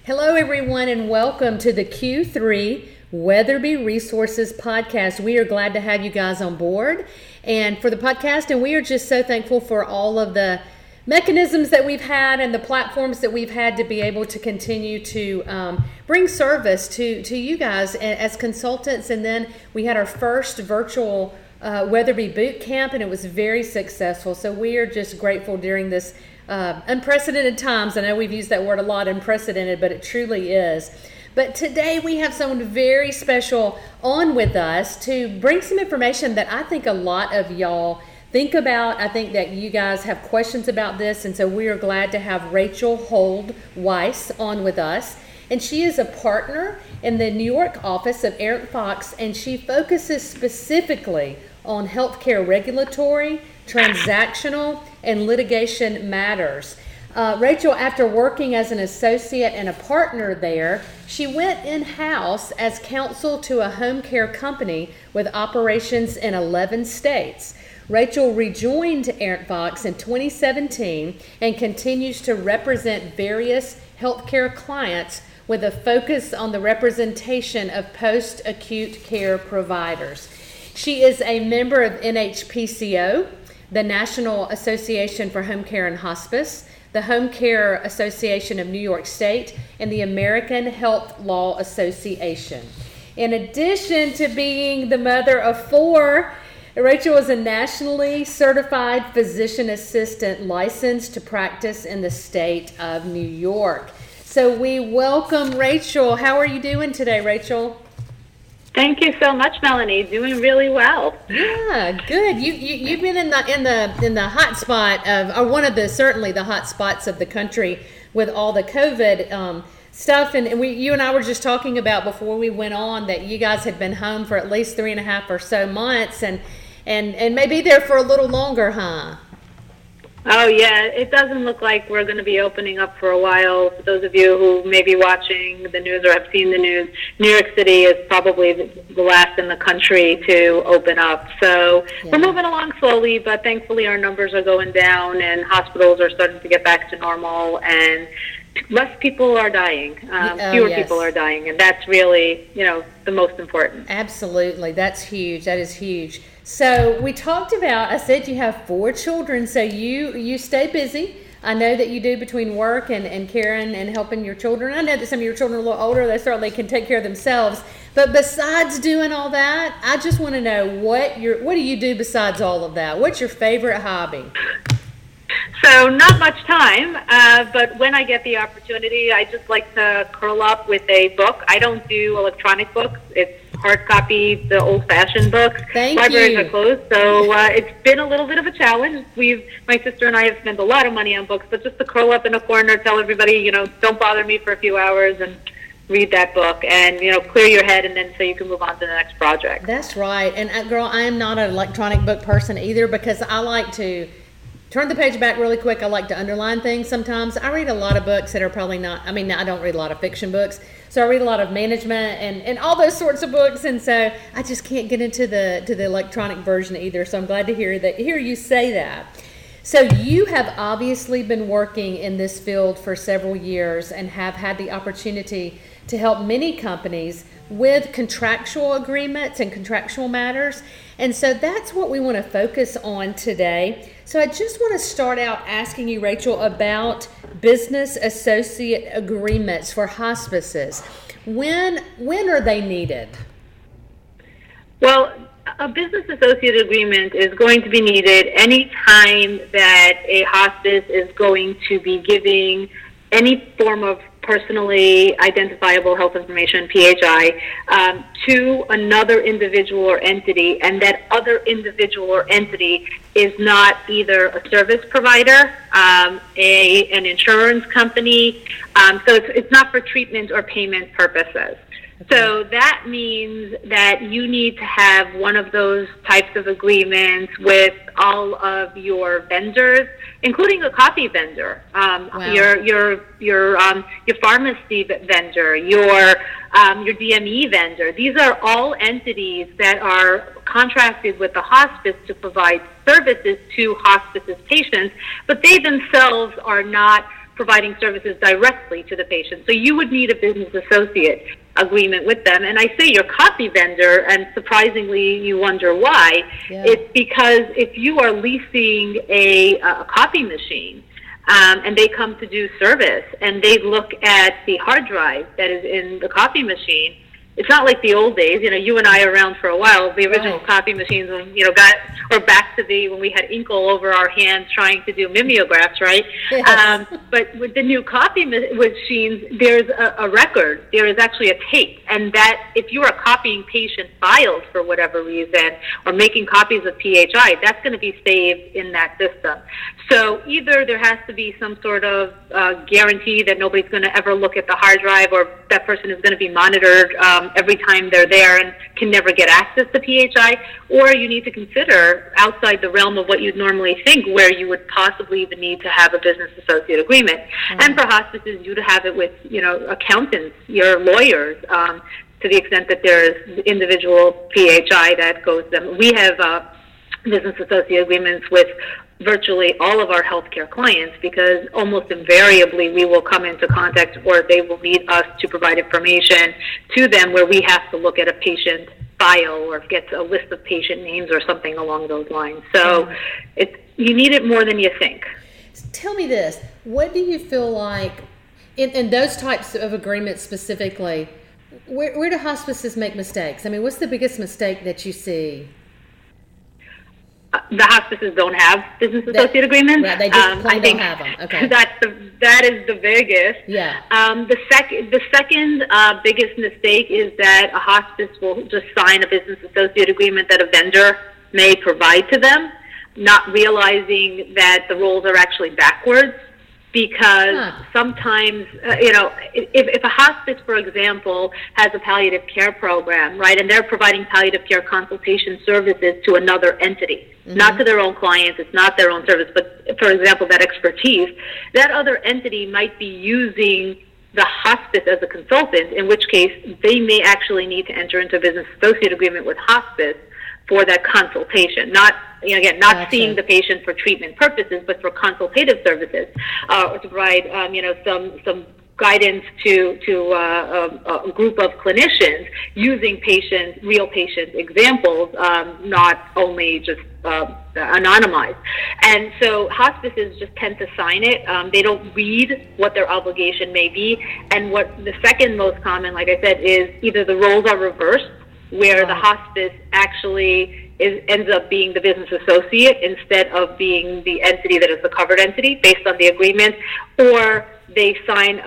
Hello, everyone, and welcome to the Q3 Weatherby Resources Podcast. We are glad to have you guys on board and for the podcast, and we are just so thankful for all of the mechanisms that we've had and the platforms that we've had to be able to continue to bring service to you guys as consultants. And then we had our first virtual Weatherby boot camp, and it was very successful. So we are just grateful during this unprecedented times. I know we've used that word a lot, unprecedented, but it truly is. But today we have someone very special on with us to bring some information that I think a lot of y'all think about. I think that you guys have questions about this, and so we are glad to have Rachel Hold Weiss on with us. And she is a partner in the New York office of Arent Fox, and she focuses specifically on healthcare regulatory, transactional, and litigation matters. Rachel, after working as an associate and a partner there, she went in-house as counsel to a home care company with operations in 11 states. Rachel rejoined Arent Fox in 2017 and continues to represent various healthcare clients with a focus on the representation of post-acute care providers. She is a member of NHPCO, the National Association for Home Care and Hospice, the Home Care Association of New York State, and the American Health Law Association. In addition to being the mother of 4, Rachel is a nationally certified physician assistant licensed to practice in the state of New York. So we welcome Rachel. How are you doing today, Rachel? Thank you so much, Melanie. Doing really well. Yeah, good. You've been in the hot spot of, or one of the certainly the hot spots of the country with all the COVID stuff, and you and I were just talking about before we went on that you guys had been home for at least 3.5 or so months, and may be there for a little longer, huh? Oh, yeah. It doesn't look like we're going to be opening up for a while. For those of you who may be watching the news or have seen the news, New York City is probably the last in the country to open up. So We're moving along slowly, but thankfully our numbers are going down and hospitals are starting to get back to normal, and less people are dying. Fewer people are dying, and that's really, the most important. Absolutely. That's huge. That is huge. So we talked about, I said you have 4 children, so you stay busy. I know that you do between work and caring and helping your children. I know that some of your children are a little older. They certainly can take care of themselves. But besides doing all that, I just want to know what do you do besides all of that? What's your favorite hobby? So not much time, but when I get the opportunity, I just like to curl up with a book. I don't do electronic books. It's hard copy, the old-fashioned books. Libraries are closed, so it's been a little bit of a challenge. My sister and I have spent a lot of money on books, but just to curl up in a corner, tell everybody, don't bother me for a few hours and read that book and, clear your head, and then so you can move on to the next project. That's right. And girl, I am not an electronic book person either, because I like to turn the page back really quick. I like to underline things sometimes. I read a lot of books that are probably not, I don't read a lot of fiction books. So I read a lot of management and all those sorts of books. And so I just can't get into the electronic version either. So I'm glad to hear you say that. So you have obviously been working in this field for several years and have had the opportunity to help many companies with contractual agreements and contractual matters. And so that's what we want to focus on today. So I just want to start out asking you, Rachel, about business associate agreements for hospices. When are they needed? Well, a business associate agreement is going to be needed any time that a hospice is going to be giving any form of personally identifiable health information, PHI, to another individual or entity, and that other individual or entity is not either a service provider, an insurance company, so it's not for treatment or payment purposes. So that means that you need to have one of those types of agreements with all of your vendors, including a copy vendor, your pharmacy vendor, your DME vendor. These are all entities that are contracted with the hospice to provide services to hospice's patients, but they themselves are not providing services directly to the patient. So you would need a business associate agreement with them. And I say your copy vendor, and surprisingly you wonder why. Yeah. It's because if you are leasing a copy machine, and they come to do service, and they look at the hard drive that is in the copy machine, it's not like the old days. You and I are around for a while. The original copy machines, or back to when we had ink all over our hands trying to do mimeographs, right? Yes. But with the new copy machines, there's a record. There is actually a tape, and that if you are copying patient files for whatever reason, or making copies of PHI, that's going to be saved in that system. So either there has to be some sort of guarantee that nobody's going to ever look at the hard drive, or that person is going to be monitored every time they're there and can never get access to PHI, or you need to consider outside the realm of what you'd normally think, where you would possibly even need to have a business associate agreement. Mm-hmm. And for hospices, you'd have it with, accountants, your lawyers, to the extent that there's individual PHI that goes to them. We have business associate agreements with virtually all of our healthcare clients, because almost invariably we will come into contact, or they will need us to provide information to them where we have to look at a patient file or get a list of patient names or something along those lines. So you need it more than you think. Tell me this, what do you feel like in those types of agreements specifically, where do hospices make mistakes? I mean, what's the biggest mistake that you see? The hospices don't have business associate agreements. Right, they just don't have them. Okay. That is the biggest. Yeah. The second biggest mistake is that a hospice will just sign a business associate agreement that a vendor may provide to them, not realizing that the roles are actually backwards. Because sometimes, if a hospice, for example, has a palliative care program, right, and they're providing palliative care consultation services to another entity, not to their own clients, it's not their own service, but, for example, that expertise, that other entity might be using the hospice as a consultant, in which case they may actually need to enter into a business associate agreement with hospice for that consultation, not seeing the patient for treatment purposes, but for consultative services, or to provide, some guidance to a group of clinicians using real patient examples, not only just anonymized. And so hospices just tend to sign it. They don't read what their obligation may be. And what the second most common, like I said, is either the roles are reversed, where the hospice actually ends up being the business associate instead of being the entity that is the covered entity based on the agreement, or they sign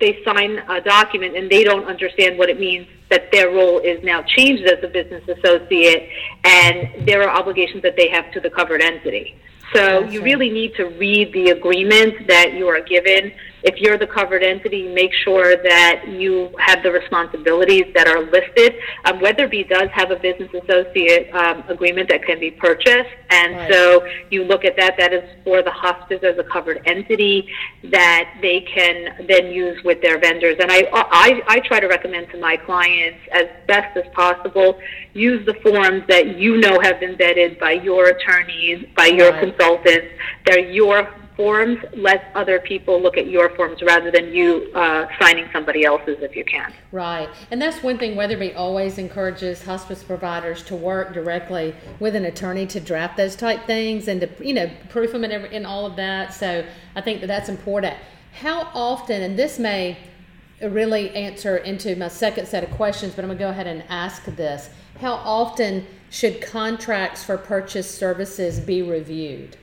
a document and they don't understand what it means that their role is now changed as a business associate, and there are obligations that they have to the covered entity. So you really need to read the agreement that you are given. If you're the covered entity, make sure that you have the responsibilities that are listed. Weatherby does have a business associate agreement that can be purchased, and so you look at that. That is for the hospice as a covered entity that they can then use with their vendors. And I try to recommend to my clients, as best as possible, use the forms that have been vetted by your attorneys, by your consultants. They're your forms. Let other people look at your forms rather than you signing somebody else's if you can. Right. And that's one thing Weatherby always encourages hospice providers to work directly with an attorney to draft those type things and to, proof them and all of that. So I think that's important. How often, and this may really answer into my second set of questions, but I'm going to go ahead and ask this. How often should contracts for purchase services be reviewed?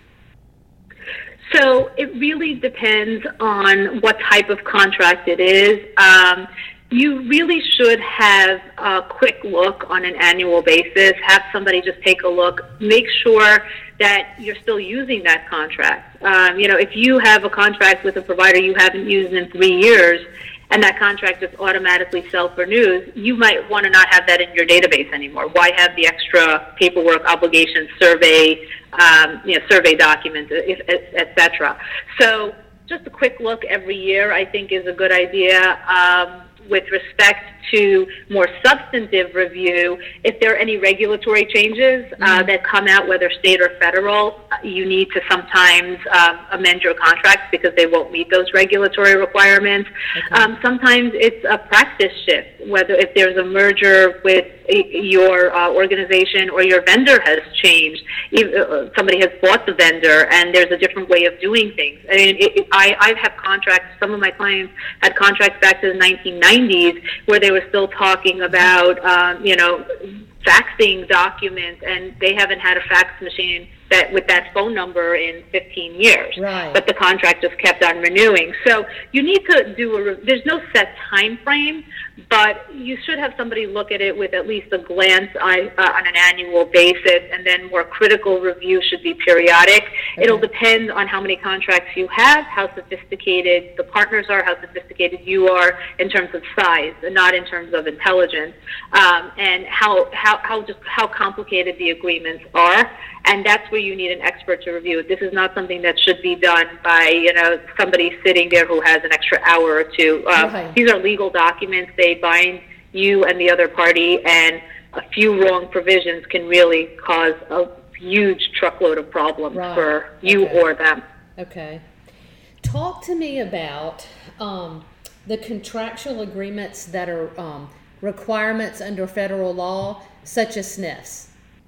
So it really depends on what type of contract it is. You really should have a quick look on an annual basis, have somebody just take a look, make sure that you're still using that contract. If you have a contract with a provider you haven't used in 3 years, and that contract just automatically self-renews, you might want to not have that in your database anymore. Why have the extra paperwork, obligations, survey documents, et cetera? So just a quick look every year, I think, is a good idea. with respect to more substantive review, if there are any regulatory changes that come out, whether state or federal, you need to sometimes amend your contracts because they won't meet those regulatory requirements. Okay. Sometimes it's a practice shift, whether if there's a merger with your organization or your vendor has changed. Somebody has bought the vendor and there's a different way of doing things. I mean, I've had contracts, some of my clients had contracts back to the 1990s where they were still talking about, faxing documents, and they haven't had a fax machine with that phone number in 15 years. Right. But the contract just kept on renewing. So you need to there's no set time frame, but you should have somebody look at it with at least a glance on an annual basis, and then more critical review should be periodic. Okay. It'll depend on how many contracts you have, how sophisticated the partners are, how sophisticated you are in terms of size, and not in terms of intelligence, and how complicated the agreements are. And that's where you need an expert to review it. This is not something that should be done by, somebody sitting there who has an extra hour or two. Right. These are legal documents. They bind you and the other party, and a few wrong provisions can really cause a huge truckload of problems for you or them. Okay. Talk to me about the contractual agreements that are requirements under federal law, such as SNFs.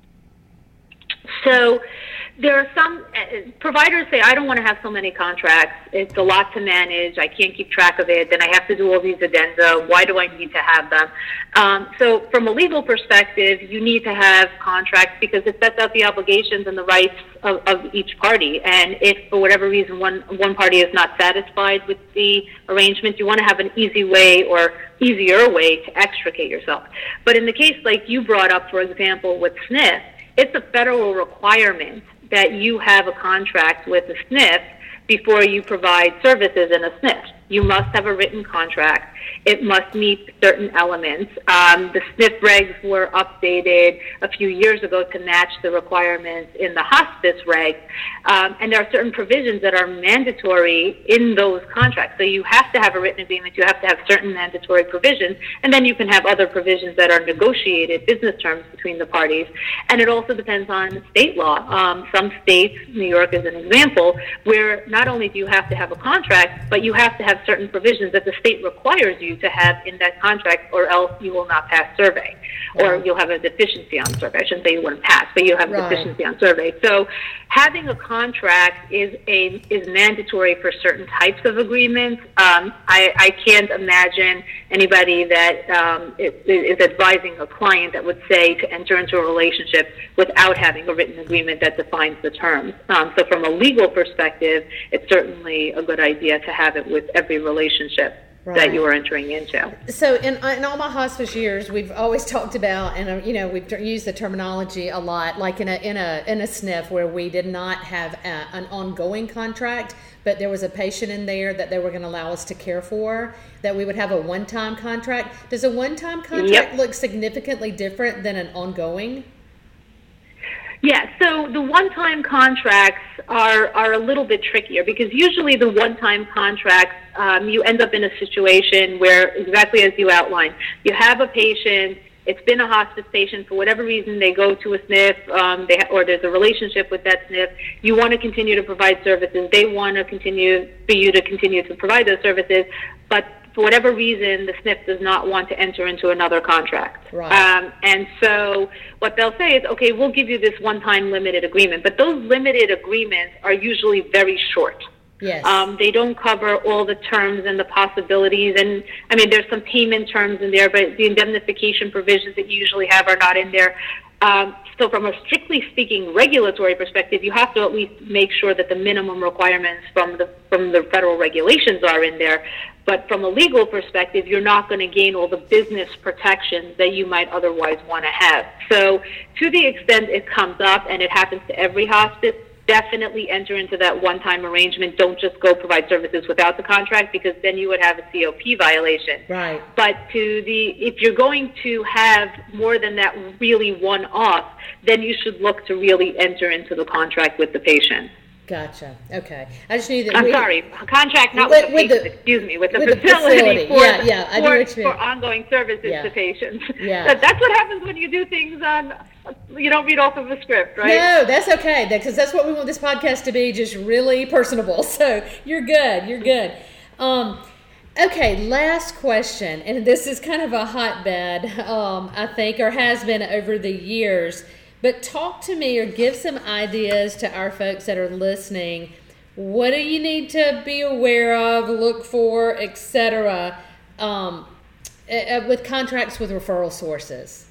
So there are some providers say, I don't want to have so many contracts. It's a lot to manage. I can't keep track of it. Then I have to do all these addenda. Why do I need to have them? So from a legal perspective, you need to have contracts because it sets out the obligations and the rights of each party. And if for whatever reason one party is not satisfied with the arrangement, you want to have an easy way or easier way to extricate yourself. But in the case like you brought up, for example, with SNF, it's a federal requirement that you have a contract with a SNF before you provide services in a SNF. You must have a written contract. It must meet certain elements. The SNF regs were updated a few years ago to match the requirements in the hospice regs. And there are certain provisions that are mandatory in those contracts. So you have to have a written agreement. You have to have certain mandatory provisions. And then you can have other provisions that are negotiated, business terms between the parties. And it also depends on state law. Some states, New York is an example, where not only do you have to have a contract, but you have to have certain provisions that the state requires you to have in that contract, or else you will not pass survey, or you'll have a deficiency on survey. I shouldn't say you wouldn't pass, but you have a deficiency on survey. So having a contract is mandatory for certain types of agreements. I can't imagine anybody that is advising a client that would say to enter into a relationship without having a written agreement that defines the terms. So from a legal perspective, it's certainly a good idea to have it with every relationship that you are entering into. So in all my hospice years, we've always talked about, and we've used the terminology a lot, like in a SNF where we did not have an ongoing contract, but there was a patient in there that they were going to allow us to care for, that we would have a one-time contract. Does a one-time contract look significantly different than an ongoing? Yeah, so the one-time contracts are a little bit trickier because usually the one-time contracts, you end up in a situation where, exactly as you outlined, you have a patient, it's been a hospice patient, for whatever reason they go to a SNF, or there's a relationship with that SNF, you want to continue to provide services, they want to continue for you to continue to provide those services, but for whatever reason, the SNF does not want to enter into another contract. Right. And so what they'll say is, okay, we'll give you this one-time limited agreement. But those limited agreements are usually very short. Yes. They don't cover all the terms and the possibilities. And, I mean, there's some payment terms in there, but the indemnification provisions that you usually have are not in there. So from a strictly speaking regulatory perspective, you have to at least make sure that the minimum requirements from the federal regulations are in there. But from a legal perspective, you're not going to gain all the business protections that you might otherwise want to have. So to the extent it comes up, and it happens to every hospice, definitely enter into that one-time arrangement. Don't just go provide services without the contract, because then you would have a COP violation. Right. But if you're going to have more than that really one-off, then you should look to really enter into the contract with the patient. Gotcha. Okay. I just knew that. I'm sorry, a contract not with the patient, excuse me, with the facility. I do what you for ongoing services to patients. Yeah. That's what happens when you do things on, you don't read off of a script, right? No, that's okay, because that's what we want this podcast to be, just really personable. So you're good. You're good. Okay, last question, and this is kind of a hotbed, I think, or has been over the years. But talk to me or give some ideas to our folks that are listening. What do you need to be aware of, look for, etc., with contracts with referral sources?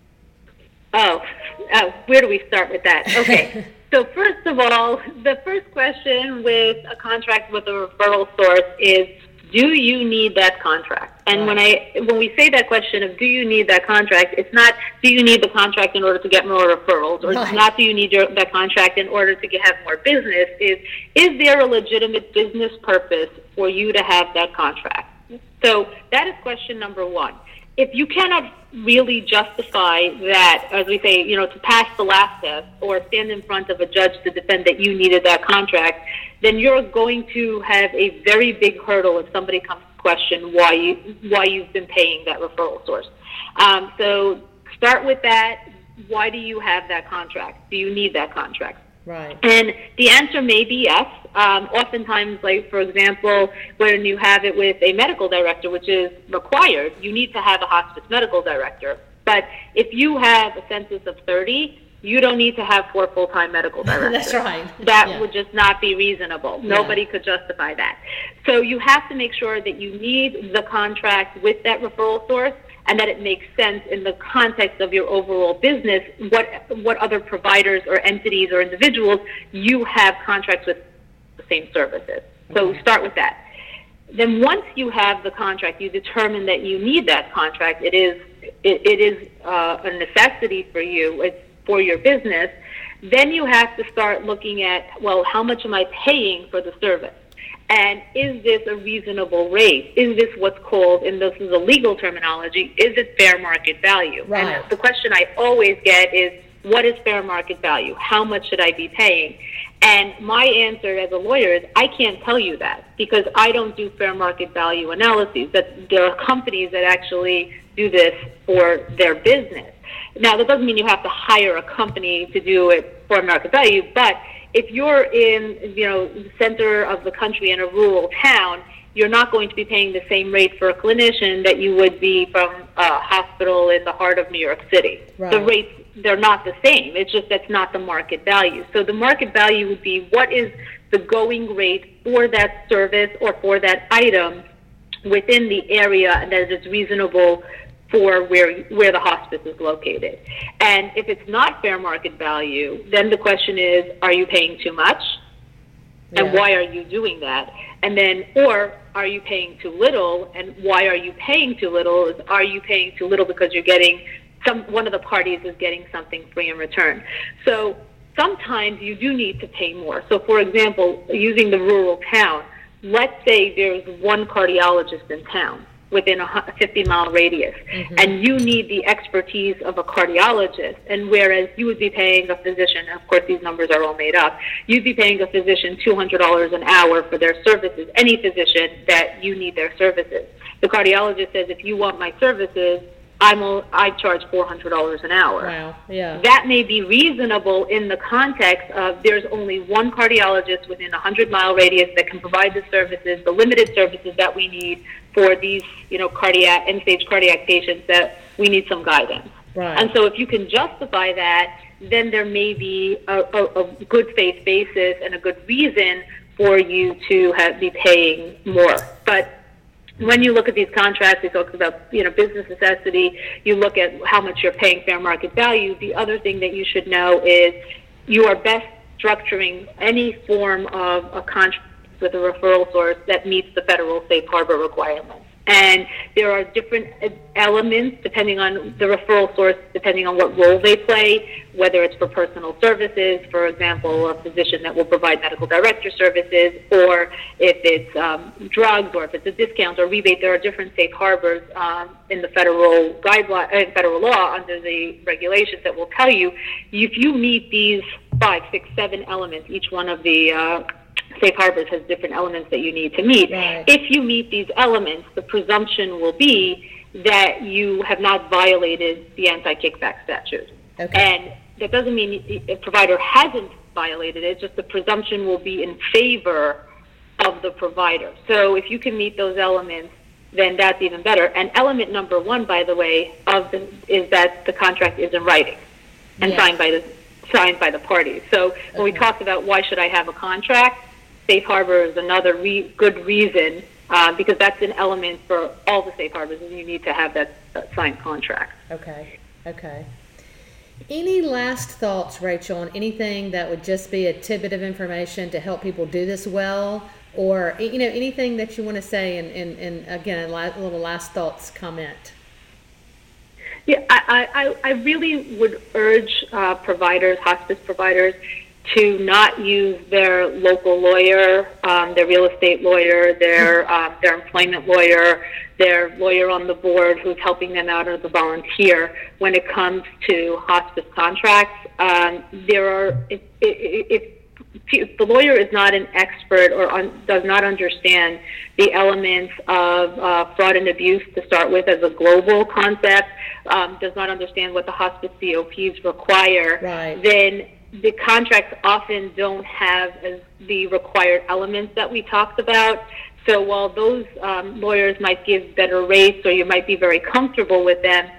Where do we start with that? Okay. So first of all, the first question with a contract with a referral source is, do you need that contract? And right. when we say that question of do you need that contract, it's not do you need the contract in order to get more referrals, or right. It's not do you need that contract in order to have more business, is there a legitimate business purpose for you to have that contract? So that is question number one. If you cannot really justify that, as we say, to pass the last test or stand in front of a judge to defend that you needed that contract, then you're going to have a very big hurdle if somebody comes to question why you've been paying that referral source. So start with that. Why do you have that contract? Do you need that contract? Right. And the answer may be yes. Oftentimes, like, for example, when you have it with a medical director, which is required, you need to have a hospice medical director. But if you have a census of 30, you don't need to have 4 full-time medical directors. That's right. That would just not be reasonable. Nobody could justify that. So you have to make sure that you need the contract with that referral source, and that it makes sense in the context of your overall business, what other providers or entities or individuals you have contracts with the same services. So start with that. Then once you have the contract, you determine that you need that contract. It is a necessity for you. It's for your business. Then you have to start looking at, well, how much am I paying for the service? And is this a reasonable rate? Is this what's called, and this is a legal terminology, is it fair market value? Right. And the question I always get is, what is fair market value? How much should I be paying? And my answer as a lawyer is, I can't tell you that, because I don't do fair market value analyses. That there are companies that actually do this for their business. Now, that doesn't mean you have to hire a company to do it for market value, but if you're in, the center of the country in a rural town, you're not going to be paying the same rate for a clinician that you would be from a hospital in the heart of New York City. Right. The rates, they're not the same. It's just that's not the market value. So the market value would be what is the going rate for that service or for that item within the area that is reasonable for where the hospice is located. And if it's not fair market value, then the question is, are you paying too much? And why are you doing that? And then, or are you paying too little? And why are you paying too little? Are you paying too little because you're getting one of the parties is getting something free in return? So sometimes you do need to pay more. So for example, using the rural town, let's say there's one cardiologist in town within a 50-mile radius, and you need the expertise of a cardiologist, and whereas you would be paying a physician, of course these numbers are all made up, you'd be paying a physician $200 an hour for their services, any physician that you need their services. The cardiologist says, if you want my services, I charge $400 an hour. Wow, yeah. That may be reasonable in the context of there's only one cardiologist within a 100-mile radius that can provide the services, the limited services that we need for these, cardiac, end-stage cardiac patients that we need some guidance. Right. And so if you can justify that, then there may be a good faith basis and a good reason for you to be paying more. But when you look at these contracts, we talk about, business necessity, you look at how much you're paying fair market value. The other thing that you should know is you are best structuring any form of a contract with a referral source that meets the federal safe harbor requirements. And there are different elements depending on the referral source, depending on what role they play, whether it's for personal services, for example, a physician that will provide medical director services, or if it's drugs, or if it's a discount or rebate. There are different safe harbors in the federal guideline, federal law under the regulations that will tell you if you meet these 5, 6, 7 elements. Each one of the safe harbors has different elements that you need to meet. Right. If you meet these elements, the presumption will be that you have not violated the anti-kickback statute. Okay. And that doesn't mean a provider hasn't violated it, just the presumption will be in favor of the provider. So if you can meet those elements, then that's even better. And element number 1, by the way, is that the contract is in writing and signed by the parties. So when we talked about why should I have a contract, safe harbor is another good reason, because that's an element for all the safe harbors, and you need to have that signed contract. Okay. Any last thoughts, Rachel, on anything that would just be a tidbit of information to help people do this well, or anything that you want to say? And again, a little last thoughts comment. Yeah, I really would urge providers, hospice providers, to not use their local lawyer, their real estate lawyer, their employment lawyer, their lawyer on the board who's helping them out as a volunteer when it comes to hospice contracts. If the lawyer is not an expert or does not understand the elements of fraud and abuse to start with as a global concept, does not understand what the hospice COPs require, right, then the contracts often don't have the required elements that we talked about. So while those lawyers might give better rates, or you might be very comfortable with them,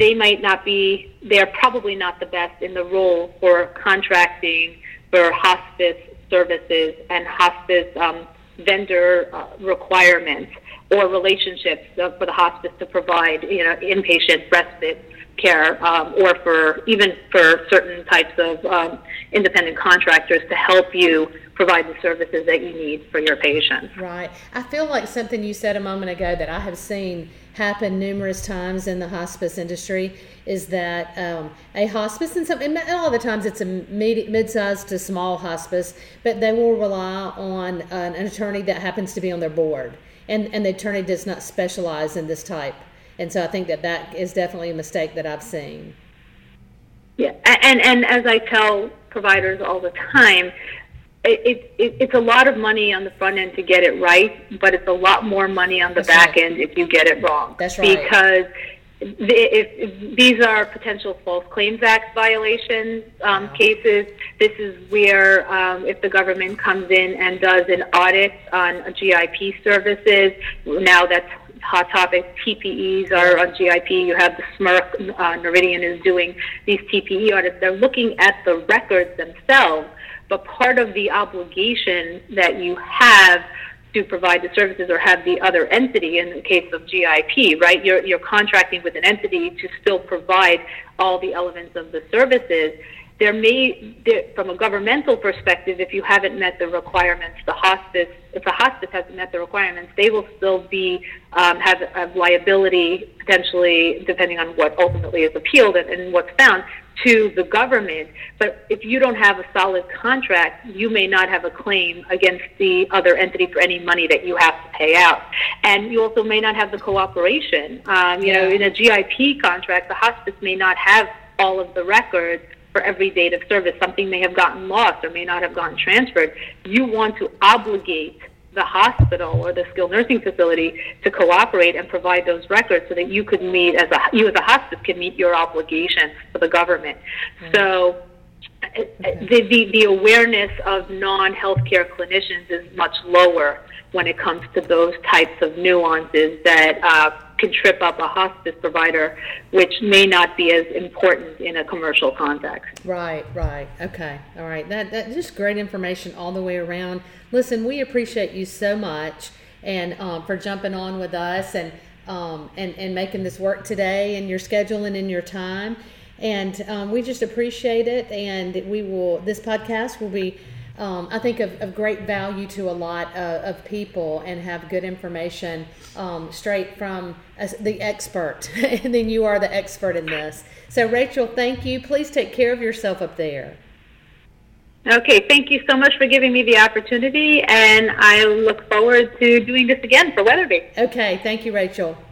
they're probably not the best in the role for contracting for hospice services and hospice vendor requirements or relationships for the hospice to provide, inpatient respite care, or for certain types of independent contractors to help you provide the services that you need for your patients. Right. I feel like something you said a moment ago that I have seen happen numerous times in the hospice industry is that a hospice, and all the times it's a mid-sized to small hospice, but they will rely on an attorney that happens to be on their board, and the attorney does not specialize in this type. And so I think that is definitely a mistake that I've seen. Yeah, and as I tell providers all the time, it's a lot of money on the front end to get it right, but it's a lot more money on the back end if you get it wrong. That's right. Because if these are potential False Claims Act violation cases. This is where if the government comes in and does an audit on GIP services, now that's hot topic. TPEs are on GIP. You have the SMERC, Noridian is doing these TPE audits. They're looking at the records themselves, but part of the obligation that you have to provide the services or have the other entity, in the case of GIP, right? You're contracting with an entity to still provide all the elements of the services. From a governmental perspective, if you haven't met the requirements, if the hospice hasn't met the requirements, they will still have liability, potentially, depending on what ultimately is appealed and what's found, to the government. But if you don't have a solid contract, you may not have a claim against the other entity for any money that you have to pay out. And you also may not have the cooperation. In a GIP contract, the hospice may not have all of the records for every date of service. Something may have gotten lost or may not have gotten transferred. You want to obligate the hospital or the skilled nursing facility to cooperate and provide those records so that you could meet, you as a hospice can meet your obligation for the government. Mm-hmm. So the awareness of non-healthcare clinicians is much lower when it comes to those types of nuances that can trip up a hospice provider, which may not be as important in a commercial context. Right. Okay. All right. That just great information all the way around. Listen, we appreciate you so much and for jumping on with us and making this work today in your schedule and in your time. And we just appreciate it. And this podcast will be, I think, of great value to a lot of people and have good information straight from the expert. And then you are the expert in this. So, Rachel, thank you. Please take care of yourself up there. Okay, thank you so much for giving me the opportunity, and I look forward to doing this again for Weatherby. Okay, thank you, Rachel.